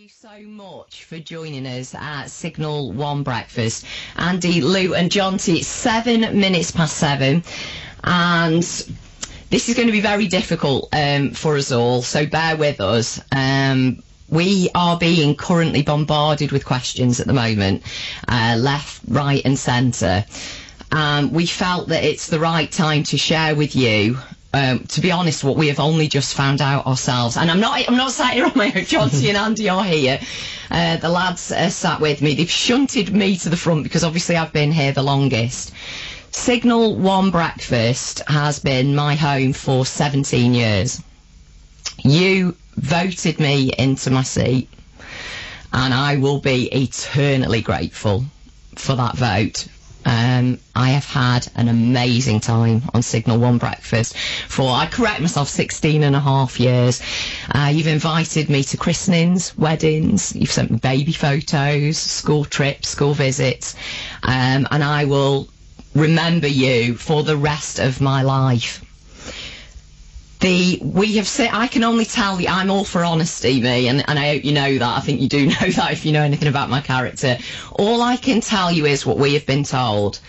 you so much for joining us at Signal One Breakfast. Andy, Lou and Jonty, it's 7 minutes past 7, and this is going to be very difficult for us all, so bear with us. We are being currently bombarded with questions at the moment, left, right and centre. We felt that it's the right time to share with you, to be honest, what we have only just found out ourselves. And I'm not sat here on my own. Jonty and Andy are here. The lads are sat with me. They've shunted me to the front because obviously I've been here the longest. Signal One Breakfast has been my home for 17 years. You voted me into my seat, and I will be eternally grateful for that vote. I have had an amazing time on Signal One Breakfast for, I correct myself, 16 and a half years. You've invited me to christenings, weddings, you've sent me baby photos, school trips, school visits, and I will remember you for the rest of my life. I can only tell you, I'm all for honesty, me, and I hope you know that. I think you do know that if you know anything about my character. All I can tell you is what we have been told.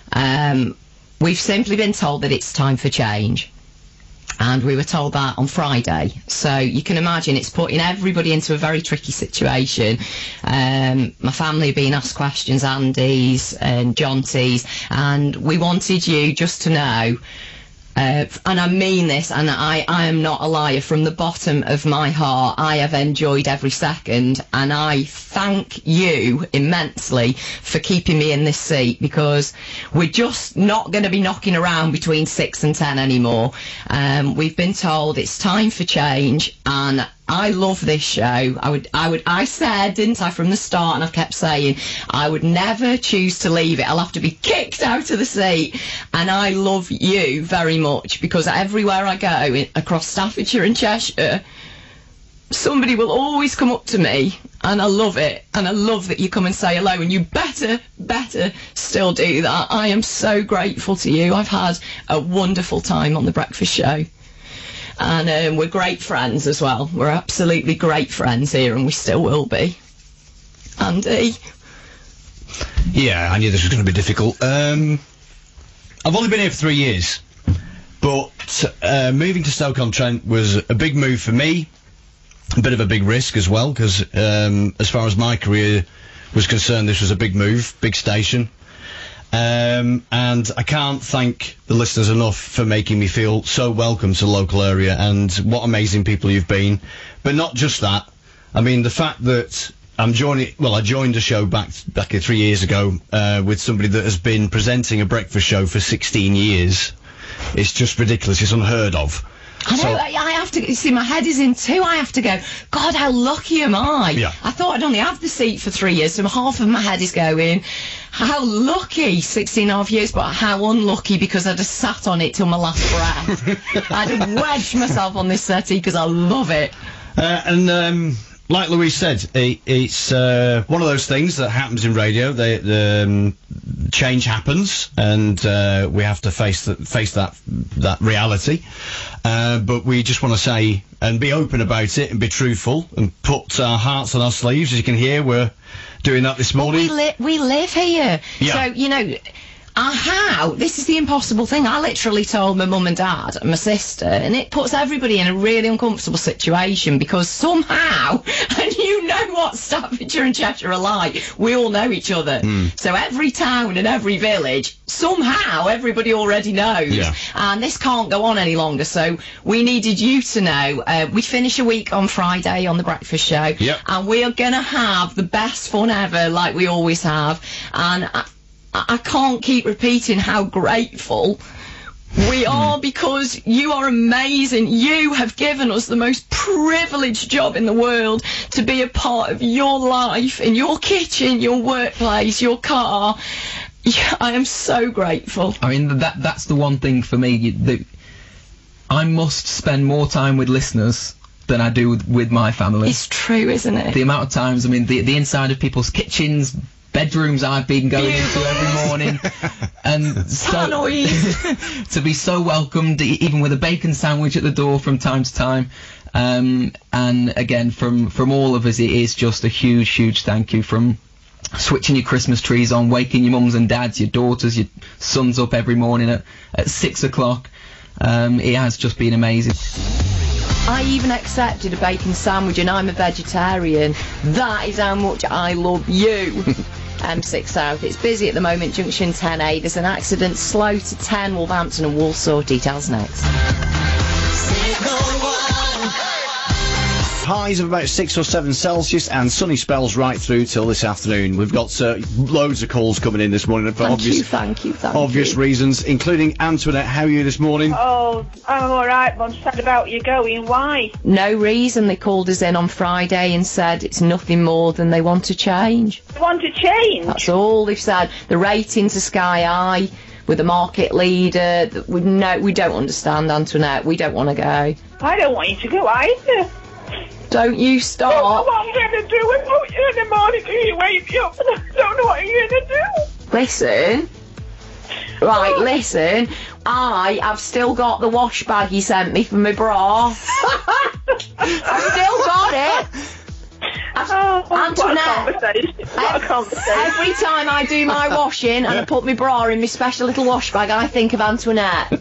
We've simply been told that it's time for change. And we were told that on Friday. So you can imagine it's putting everybody into a very tricky situation. My family are being asked questions, Andy's and Jonty's, and we wanted you just to know, and I mean this, and I am not a liar, from the bottom of my heart, I have enjoyed every second, and I thank you immensely for keeping me in this seat, because we're just not going to be knocking around between 6 and 10 anymore. We've been told it's time for change, and I love this show. I said, didn't I, from the start, and I've kept saying, I would never choose to leave it. I'll have to be kicked out of the seat. And I love you very much, because everywhere I go across Staffordshire and Cheshire, somebody will always come up to me, and I love it. And I love that you come and say hello, and you better still do that. I am so grateful to you. I've had a wonderful time on The Breakfast Show. And we're great friends as well. We're absolutely great friends here, and we still will be. Andy? Yeah, I knew this was going to be difficult. I've only been here for 3 years, but moving to Stoke-on-Trent was a big move for me, a bit of a big risk as well, because as far as my career was concerned, this was a big move, big station. And I can't thank the listeners enough for making me feel so welcome to the local area, and what amazing people you've been. But not just that. I mean, the fact that I joined a show back 3 years ago with somebody that has been presenting a breakfast show for 16 years. It's just ridiculous. It's unheard of. I know, I have to, see, my head is in two. I have to go, God, how lucky am I? Yeah. I thought I'd only had the seat for 3 years, so half of my head is going, how lucky, 16 and a half years, but how unlucky, because I just sat on it till my last breath. I'd wedged myself on this settee because I love it. Like Louise said, it's one of those things that happens in radio. The change happens, and we have to face that reality. But we just want to say and be open about it and be truthful and put our hearts on our sleeves. As you can hear, we're doing that this morning. We live here, yeah. So you know. This is the impossible thing. I literally told my mum and dad and my sister, and it puts everybody in a really uncomfortable situation, because somehow, and you know what Staffordshire and Cheshire are like, we all know each other. So every town and every village, somehow everybody already knows. Yeah. And this can't go on any longer, so we needed you to know. We finish a week on Friday on The Breakfast Show, yep. And we are going to have the best fun ever, like we always have. And I can't keep repeating how grateful we are, because you are amazing. You have given us the most privileged job in the world to be a part of your life, in your kitchen, your workplace, your car. Yeah, I am so grateful. I mean, that's the one thing for me. I must spend more time with listeners than I do with my family. It's true, isn't it? The amount of times, I mean, the inside of people's kitchens, bedrooms I've been going into every morning, and so to be so welcomed, even with a bacon sandwich at the door from time to time, And again, from all of us, it is just a huge thank you, from switching your Christmas trees on, waking your mums and dads, your daughters, your sons up every morning at 6 o'clock. It has just been amazing. I even accepted a bacon sandwich, and I'm a vegetarian. That is how much I love you. M6 South. It's busy at the moment, junction 10A. There's an accident, slow to 10, Wolverhampton and Walsall. Details next. Highs of about 6 or 7 Celsius and sunny spells right through till this afternoon. We've got loads of calls coming in this morning for Thank you. reasons, including Antoinette. How are you this morning? Oh, I'm all right, Mum. Sad about you going. Why? No reason. They called us in on Friday and said it's nothing more than they want to change. You want to change? That's all they've said. The ratings are sky high. With a market leader. We don't understand, Antoinette. We don't want to go. I don't want you to go either. Don't you start. I don't know what I'm going to do without you in the morning. You wake me up and I don't know what you're going to do. Listen. Right, listen. I have still got the wash bag you sent me for my bra. I've still got it. Antoinette, what a conversation. Every time I do my washing and I put my bra in my special little wash bag, I think of Antoinette.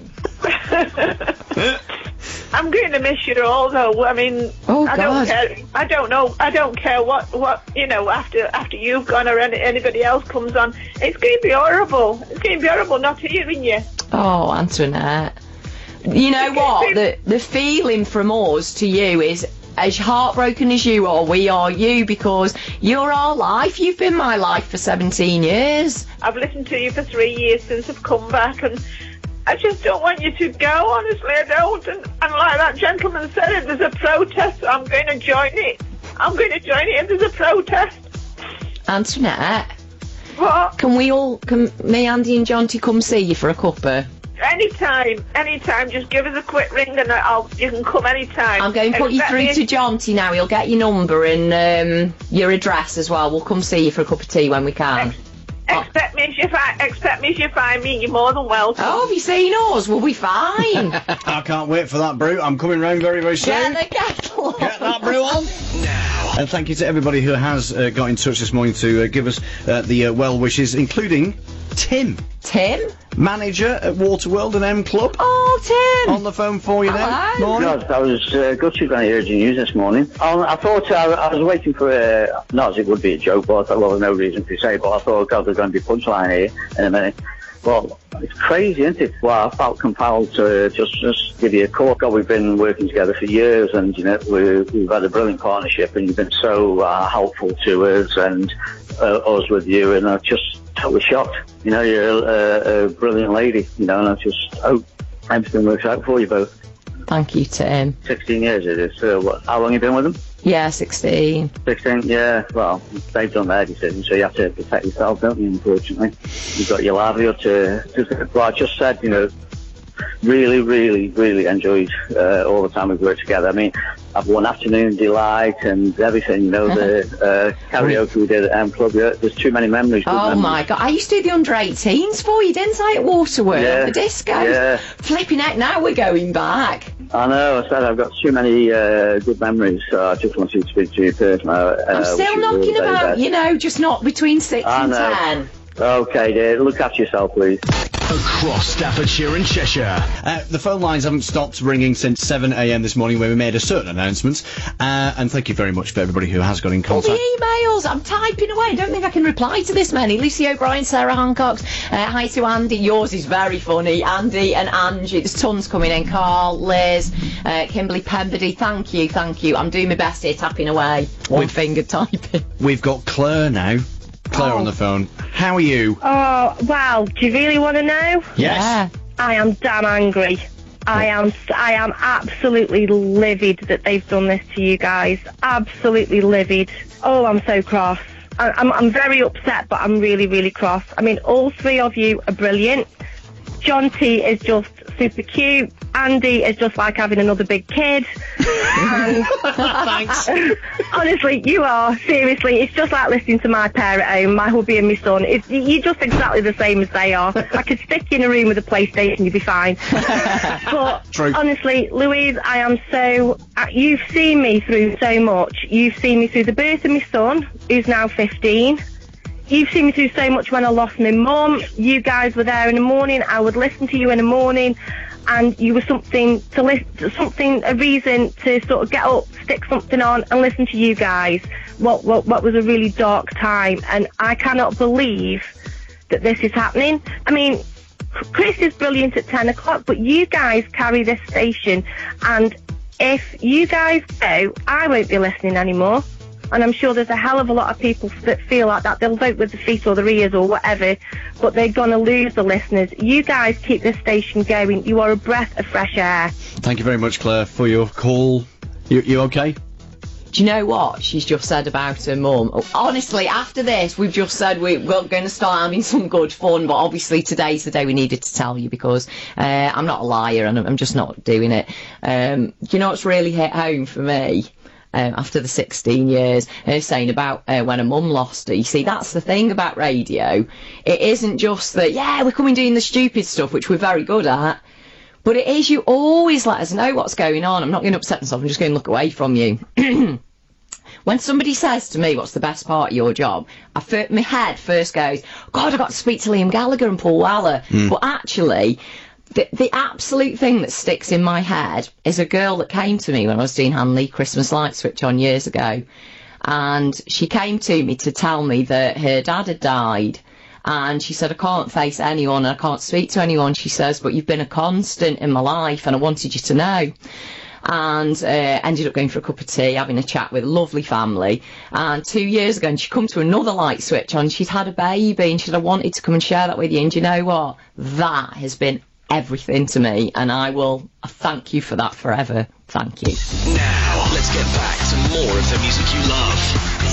I'm going to miss you all, though. I mean, oh, I don't care. I don't know. I don't care what after you've gone or anybody else comes on. It's going to be horrible. It's going to be horrible not hearing you. Oh, Antoinette. You know what? The feeling from us to you is, as heartbroken as you are, we are you, because you're our life. You've been my life for 17 years. I've listened to you for 3 years since I've come back, and I just don't want you to go, honestly, I don't. And like that gentleman said, if there's a protest, I'm going to join it. I'm going to join it if there's a protest. Antoinette. What? Can me, Andy and Jonty come see you for a cuppa? Anytime, just give us a quick ring and you can come anytime. I'm going to put you through to Jonty now. He'll get your number and your address as well. We'll come see you for a cup of tea when we can. Expect me if you find me. You're more than welcome. Oh, have you seen us? We'll be fine. I can't wait for that brew. I'm coming round very, very soon. Get the kettle. Get that brew on. Now. And thank you to everybody who has got in touch this morning to give us the well wishes, including Tim. Tim? Manager at Waterworld and M Club. Oh, Tim. On the phone for you now. Morning. God, I was gutted when I heard your news this morning. I thought I was waiting for not as it would be a joke, but I thought, well, there's no reason to say, but I thought, God, there's going to be a punchline here in a minute. Well, it's crazy, isn't it? Well, I felt compelled to just give you a call. God, we've been working together for years, and, you know, we've had a brilliant partnership, and you've been so helpful to us and us with you, and I just totally shocked. You know, you're a brilliant lady, you know, and I just hope everything works out for you both. Thank you, Tim. 16 years it is. How long have you been with them? Yeah, 16. 16, yeah. Well, they've done their decision, so you have to protect yourself, don't you, unfortunately? You've got your livelihood to well, I just said, you know, really enjoyed all the time we've worked together. I mean, I've won Afternoon Delight and everything, you know, the karaoke we did at M Club. There's too many memories. Oh, my God. I used to do the under-18s for you, didn't I, at Waterworld? The disco. Yeah. Flipping heck, now we're going back. I know, I said I've got too many good memories, so I just wanted to speak to you personally. I'm still knocking about, you know, just not between 6 and 10. Okay, dear. Look after yourself, please. Across Staffordshire and Cheshire. The phone lines haven't stopped ringing since 7 a.m. this morning when we made a certain announcement. And thank you very much for everybody who has got in contact. All the emails, I'm typing away. I don't think I can reply to this many. Lucy O'Brien, Sarah Hancock, hi to Andy. Yours is very funny. Andy and Angie. There's tons coming in. Carl, Liz, Kimberly Pemberley. Thank you. I'm doing my best here, tapping away. One finger typing. We've got Claire now. Claire on the phone. How are you? Oh, wow. Do you really want to know? Yes. Yeah. I am damn angry. I am absolutely livid that they've done this to you guys. Absolutely livid. Oh, I'm so cross. I'm very upset, but I'm really cross. I mean, all three of you are brilliant. John T is just super cute. Andy is just like having another big kid. And Thanks. honestly, you are. Seriously, it's just like listening to my pair at home, my hubby and my son. You're just exactly the same as they are. I could stick you in a room with a PlayStation, you'd be fine. But True. honestly, Louise, I am so... You've seen me through so much. You've seen me through the birth of my son, who's now 15. You've seen me through so much when I lost my mum. You guys were there in the morning. I would listen to you in the morning, and you were something to listen, a reason to sort of get up, stick something on, and listen to you guys. What was a really dark time, and I cannot believe that this is happening. I mean, Chris is brilliant at 10 o'clock, but you guys carry this station, and if you guys go, I won't be listening anymore. And I'm sure there's a hell of a lot of people that feel like that. They'll vote with their feet or their ears or whatever, but they're going to lose the listeners. You guys keep this station going. You are a breath of fresh air. Thank you very much, Claire, for your call. You okay? Do you know what she's just said about her mum? Oh, honestly, after this, we've just said we're going to start having some good fun, but obviously today's the day we needed to tell you because I'm not a liar and I'm just not doing it. Do you know what's really hit home for me? After the 16 years, saying about when a mum lost her. You see, that's the thing about radio. It isn't just that, yeah, we're coming doing the stupid stuff, which we're very good at, but it is you always let us know what's going on. I'm not going to upset myself, I'm just going to look away from you. When somebody says to me, what's the best part of your job, my head first goes, God, I got to speak to Liam Gallagher and Paul Weller. But actually, the absolute thing that sticks in my head is a girl that came to me when I was doing Hanley Christmas Light Switch on years ago. And she came to me to tell me that her dad had died. And she said, I can't face anyone, I can't speak to anyone. She says, but you've been a constant in my life and I wanted you to know. And ended up going for a cup of tea, having a chat with a lovely family. And 2 years ago, and she'd come to another light switch on, she'd had a baby, and she said, I wanted to come and share that with you. And do you know what? That has been everything to me, and I thank you for that forever. Thank you. Now, let's get back to more of the music you love.